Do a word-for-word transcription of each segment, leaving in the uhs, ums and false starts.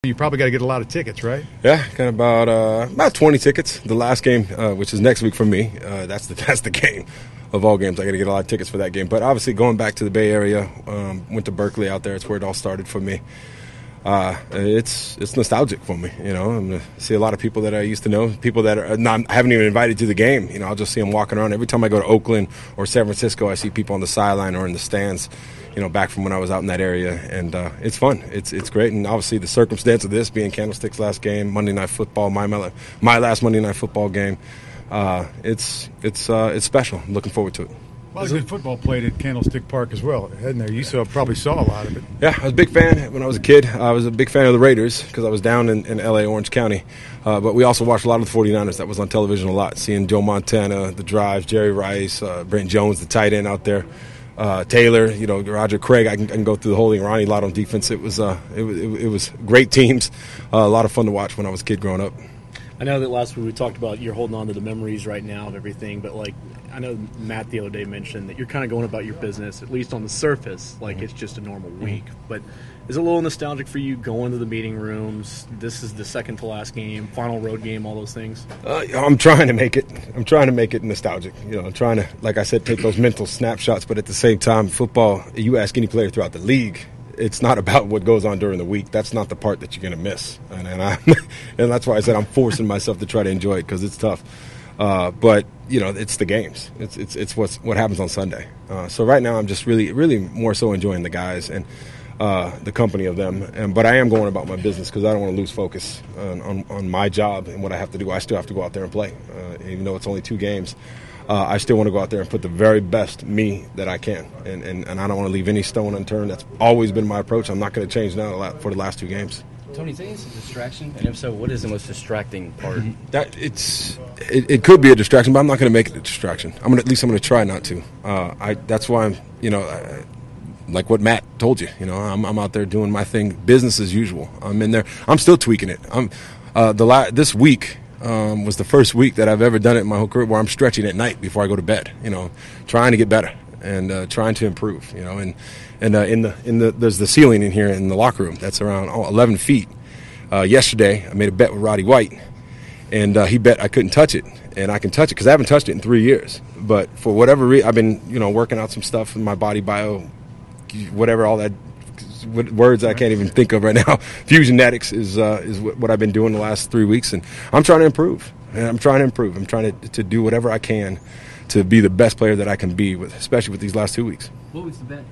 You probably got to get a lot of tickets, right? Yeah, got about uh, about twenty tickets. The last game, uh, which is next week for me, uh, that's the that's the game of all games. I got to get a lot of tickets for that game. But obviously, going back to the Bay Area, um, went to Berkeley out there. It's where it all started for me. Uh, it's it's nostalgic for me. You know, I'm gonna see a lot of people that I used to know, people that are not, I haven't even invited to the game. You know, I'll just see them walking around. Every time I go to Oakland or San Francisco, I see people on the sideline or in the stands. You know, back from when I was out in that area, and uh, it's fun. It's it's great, and obviously the circumstance of this being Candlestick's last game, Monday Night Football, my my last Monday Night Football game. Uh, it's it's uh, it's special. I'm looking forward to it. A lot of good football played at Candlestick Park as well, hadn't there? You saw, probably saw a lot of it. Yeah, I was a big fan when I was a kid. I was a big fan of the Raiders because I was down in, in L A, Orange County. Uh, but we also watched a lot of the forty-niners. That was on television a lot, seeing Joe Montana, the drives, Jerry Rice, uh, Brent Jones, the tight end out there. Uh, Taylor, you know, Roger Craig. I can, I can go through the whole thing. Ronnie Lott on defense. It was, uh, it was, it was great teams. Uh, a lot of fun to watch when I was a kid growing up. I know that last week we talked about you're holding on to the memories right now of everything, but like I know Matt the other day mentioned that you're kind of going about your business, at least on the surface, like mm-hmm. it's just a normal week. Mm-hmm. But is it a little nostalgic for you going to the meeting rooms? This is the second to last game, final road game, all those things. Uh, I'm trying to make it. I'm trying to make it nostalgic. You know, I'm trying to, like I said, take those mental snapshots. But at the same time, football. You ask any player throughout the league. It's not about what goes on during the week. That's not the part that you're going to miss, and and, I, and that's why I said I'm forcing myself to try to enjoy it because it's tough. Uh, but you know, it's the games. It's it's it's what's what happens on Sunday. Uh, so right now, I'm just really really more so enjoying the guys and uh, the company of them. And but I am going about my business because I don't want to lose focus on, on on my job and what I have to do. I still have to go out there and play, uh, even though it's only two games. Uh, I still want to go out there and put the very best me that I can, and, and, and I don't want to leave any stone unturned. That's always been my approach. I'm not going to change now for the last two games. Tony, think it's a distraction? And if so, what is the most distracting part? That it's it, it could be a distraction, but I'm not going to make it a distraction. I'm gonna, at least I'm going to try not to. Uh, I that's why I'm you know I, like what Matt told you. You know I'm I'm out there doing my thing, business as usual. I'm in there. I'm still tweaking it. I'm uh, the la- this week. Um, was the first week that I've ever done it in my whole career where I'm stretching at night before I go to bed, you know, trying to get better and uh, trying to improve, you know, and and uh, in the in the there's the ceiling in here in the locker room that's around oh, eleven feet. Uh, yesterday I made a bet with Roddy White, and uh, he bet I couldn't touch it, and I can touch it because I haven't touched it in three years. But for whatever reason, I've been you know working out some stuff in my body bio, whatever all that. Words I can't even think of right now. Fusionetics is uh, is what I've been doing the last three weeks, and I'm trying to improve. And I'm trying to improve. I'm trying to to do whatever I can to be the best player that I can be, with, especially with these last two weeks. What was the bet?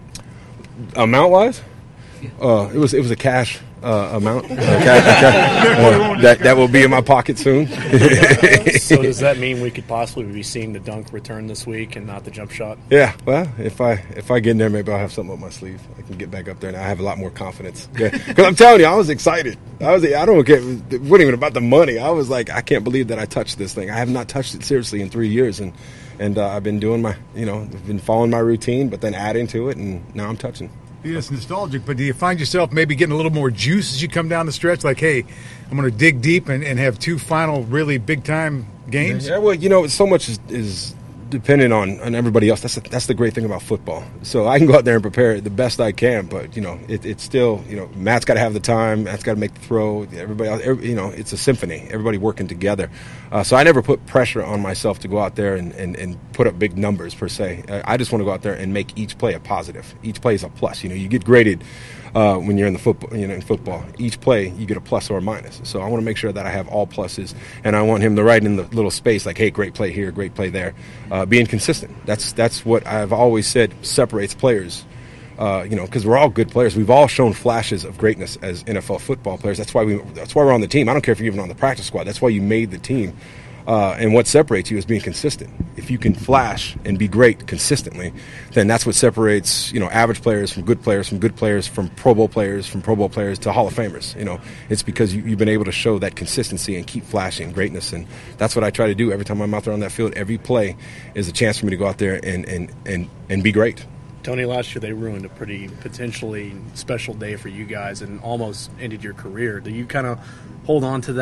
Amount wise, yeah. uh, it was it was a cash uh, amount uh, cash, cash, uh, that that will be in my pocket soon. So does that mean we could possibly be seeing the dunk return this week and not the jump shot? Yeah, well, if I if I get in there, maybe I'll have something up my sleeve. I can get back up there, and I have a lot more confidence. Because yeah. I'm telling you, I was excited. I was I don't care. It wasn't even about the money. I was like, I can't believe that I touched this thing. I have not touched it seriously in three years, and and uh, I've been doing my you know I've been following my routine, but then adding to it, and now I'm touching. Yeah, it's nostalgic, but do you find yourself maybe getting a little more juice as you come down the stretch? Like, hey, I'm going to dig deep and, and have two final really big-time games? Yeah, well, you know, so much is, is dependent on, on everybody else. That's the, that's the great thing about football. So I can go out there and prepare it the best I can, but, you know, it, it's still, you know, Matt's got to have the time. Matt's got to make the throw. Everybody else, every, you know, it's a symphony. Everybody working together. Uh, so I never put pressure on myself to go out there and, and, and put up big numbers, per se. I just want to go out there and make each play a positive. Each play is a plus. You know, you get graded uh, when you're in the football. You know, in football, each play you get a plus or a minus. So I want to make sure that I have all pluses, and I want him to write in the little space like, "Hey, great play here, great play there." Uh, being consistent. That's that's what I've always said separates players. Uh, you know, because we're all good players. We've all shown flashes of greatness as N F L football players. That's why we. That's why we're on the team. I don't care if you're even on the practice squad. That's why you made the team. Uh, and what separates you is being consistent. If you can flash and be great consistently, then that's what separates you know average players from good players, from good players from Pro Bowl players, from Pro Bowl players to Hall of Famers. You know, it's because you, you've been able to show that consistency and keep flashing greatness, and that's what I try to do every time I'm out there on that field. Every play is a chance for me to go out there and and and, and be great. Tony, last year they ruined a pretty potentially special day for you guys and almost ended your career. Do you kind of hold on to that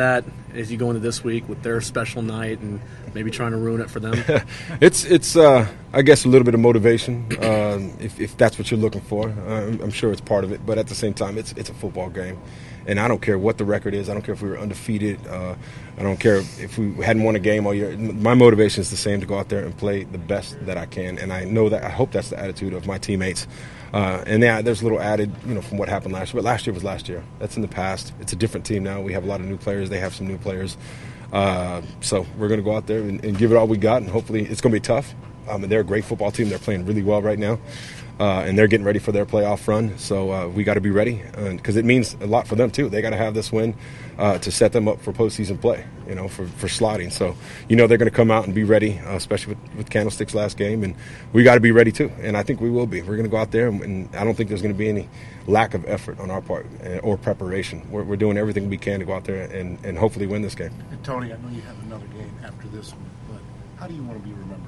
as you go into this week with their special night and maybe trying to ruin it for them? it's it's uh, I guess a little bit of motivation um, if, if that's what you're looking for. I'm, I'm sure it's part of it, but at the same time, it's it's a football game, and I don't care what the record is. I don't care if we were undefeated. Uh, I don't care if we hadn't won a game all year. My motivation is the same, to go out there and play the best that I can, and I know that. I hope that's the attitude of my teammates. Uh, and yeah, there's a little added, you know, from what happened last year. But last year was last year. That's in the past. It's a different team now. We have a lot of new players. They have some new players. Uh, so we're going to go out there and, and give it all we got, and hopefully it's going to be tough. Um, and they're a great football team. They're playing really well right now, uh, and they're getting ready for their playoff run. So uh, we got to be ready, because it means a lot for them too. They got to have this win uh, to set them up for postseason play, you know, for, for slotting. So you know they're going to come out and be ready, uh, especially with, with Candlestick's last game, and we got to be ready too. And I think we will be. We're going to go out there, and, and I don't think there's going to be any lack of effort on our part uh, or preparation. We're, we're doing everything we can to go out there and, and hopefully win this game. And Tony, I know you have another game after this one, but how do you want to be remembered?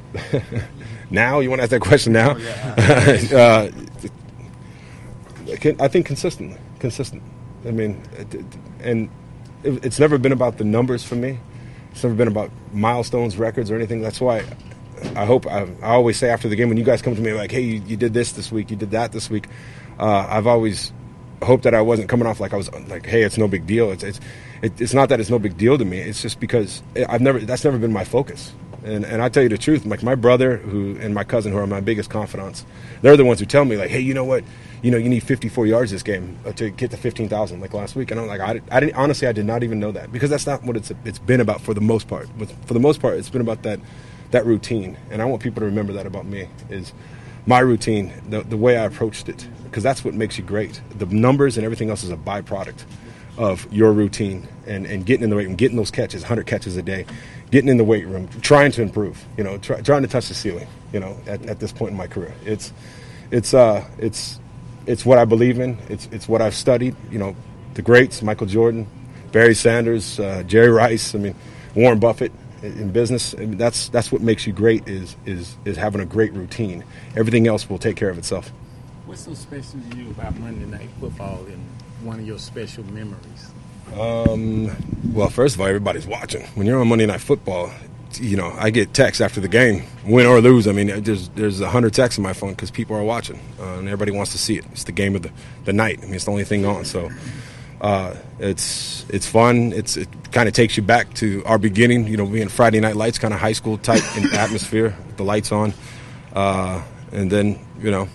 Now? You want to ask that question now? Oh, yeah. uh, I think consistently. Consistent. I mean, and it's never been about the numbers for me. It's never been about milestones, records, or anything. That's why I hope, I, I always say after the game, when you guys come to me like, hey, you, you did this this week, you did that this week, uh, I've always hoped that I wasn't coming off like I was like, hey, it's no big deal. It's it's it, it's not that it's no big deal to me. It's just because I've never that's never been my focus. And and I tell you the truth, like my brother who and my cousin, who are my biggest confidants, they're the ones who tell me like, hey, you know what, you know, you need fifty-four yards this game to get to fifteen thousand like last week. And I'm like, I, I didn't honestly, I did not even know that, because that's not what it's it's been about for the most part. But for the most part, it's been about that that routine. And I want people to remember that about me, is my routine, the the way I approached it, because that's what makes you great. The numbers and everything else is a byproduct of your routine and, and getting in the weight room, getting those catches, one hundred catches a day, getting in the weight room, trying to improve, you know, try, trying to touch the ceiling, you know, at, at this point in my career. It's it's uh it's it's what I believe in. It's it's what I've studied, you know, the greats, Michael Jordan, Barry Sanders, uh, Jerry Rice, I mean, Warren Buffett in business. I mean, that's that's what makes you great, is is is having a great routine. Everything else will take care of itself. What's so special to you about Monday Night Football and one of your special memories? Um, well, first of all, everybody's watching. When you're on Monday Night Football, you know, I get texts after the game, win or lose. I mean, there's there's a hundred texts on my phone because people are watching, uh, and everybody wants to see it. It's the game of the, the night. I mean, it's the only thing on. So uh, it's it's fun. It's it kind of takes you back to our beginning. You know, being Friday Night Lights, kind of high school type in atmosphere, with the lights on, uh, and then you know,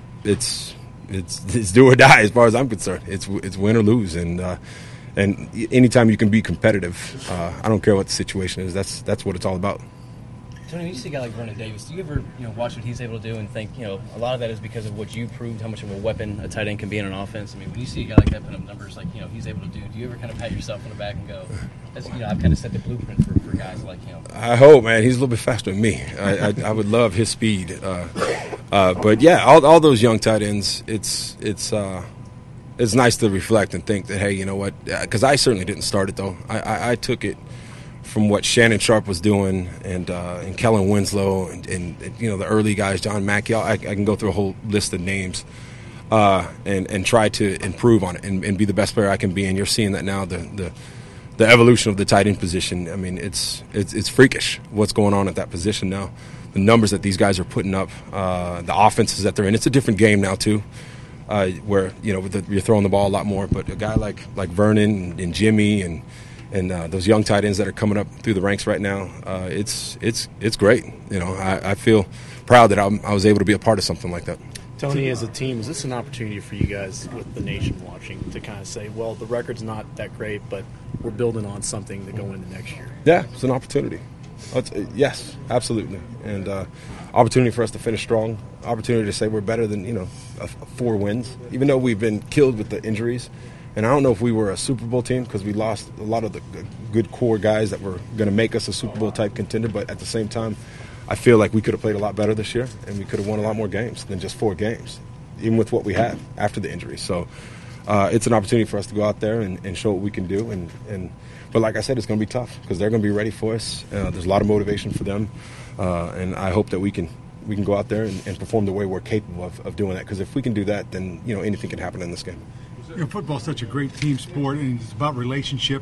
it's it's it's do or die as far as I'm concerned. It's it's win or lose, and. Uh, And anytime you can be competitive, uh, I don't care what the situation is. That's that's what it's all about. Tony, when you see a guy like Vernon Davis, do you ever you know watch what he's able to do and think you know a lot of that is because of what you proved, how much of a weapon a tight end can be in an offense? I mean, when you see a guy like that put up numbers like you know he's able to do, do you ever kind of pat yourself on the back and go, That's, you know, I've kind of set the blueprint for, for guys like him? I hope, man. He's a little bit faster than me. I, I, I would love his speed, uh, uh, but yeah, all, all those young tight ends, it's it's. Uh, It's nice to reflect and think that, hey, you know what, because I certainly didn't start it, though. I, I, I took it from what Shannon Sharp was doing and uh, and Kellen Winslow and, and, you know, the early guys, John Mackey. I, I can go through a whole list of names uh, and, and try to improve on it and, and be the best player I can be. And you're seeing that now, the the, the evolution of the tight end position. I mean, it's, it's, it's freakish what's going on at that position now. The numbers that these guys are putting up, uh, the offenses that they're in. It's a different game now, too. Uh, where you know the, you're throwing the ball a lot more, but a guy like like Vernon and, and Jimmy and and uh, those young tight ends that are coming up through the ranks right now, uh, it's it's it's great. You know, I, I feel proud that I'm, I was able to be a part of something like that. Tony, as a team, is this an opportunity for you guys with the nation watching to kind of say, well, the record's not that great, but we're building on something to go into next year? Yeah, it's an opportunity. It's, uh, yes, absolutely, and uh, opportunity for us to finish strong. Opportunity to say we're better than you know a, a four wins, even though we've been killed with the injuries. And I don't know if we were a Super Bowl team because we lost a lot of the good core guys that were going to make us a Super Bowl type contender. But at the same time, I feel like we could have played a lot better this year, and we could have won a lot more games than just four games, even with what we had after the injury. So uh, it's an opportunity for us to go out there and, and show what we can do. And, and but like I said, it's going to be tough because they're going to be ready for us. Uh, there's a lot of motivation for them, uh, and I hope that we can. we can go out there and, and perform the way we're capable of, of doing that. Because if we can do that, then, you know, anything can happen in this game. You know, football is such a great team sport, and it's about relationships.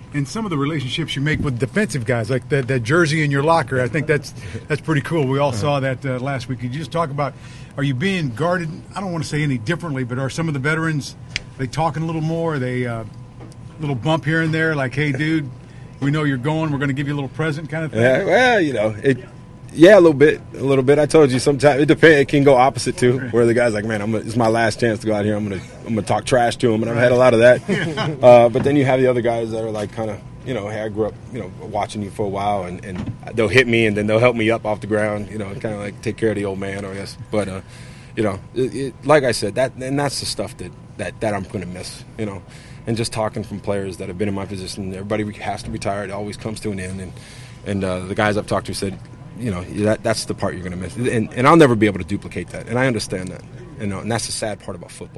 and some of the relationships you make with defensive guys, like that, that jersey in your locker. I think that's that's pretty cool. We all saw that uh, last week. Could you just talk about, are you being guarded, I don't want to say any differently, but are some of the veterans, they talking a little more? Are they a uh, little bump here and there, like, hey, dude, we know you're going, we're going to give you a little present kind of thing? Yeah, well, you know, it. Yeah, a little bit, a little bit. I told you sometimes it depends. It can go opposite too, where the guy's like, "Man, I'm gonna, it's my last chance to go out here. I'm gonna, I'm gonna talk trash to him," and I've had a lot of that. uh, but then you have the other guys that are like, kind of, you know, hey, I grew up, you know, watching you for a while, and, and they'll hit me, and then they'll help me up off the ground, you know, kind of like take care of the old man, I guess. But, uh, you know, it, it, like I said, that and that's the stuff that, that, that I'm gonna miss, you know, and just talking from players that have been in my position. Everybody has to retire. It always comes to an end, and and uh, the guys I've talked to said, you know, that that's the part you're going to miss. And, and I'll never be able to duplicate that. And I understand that. You know, and that's the sad part about football.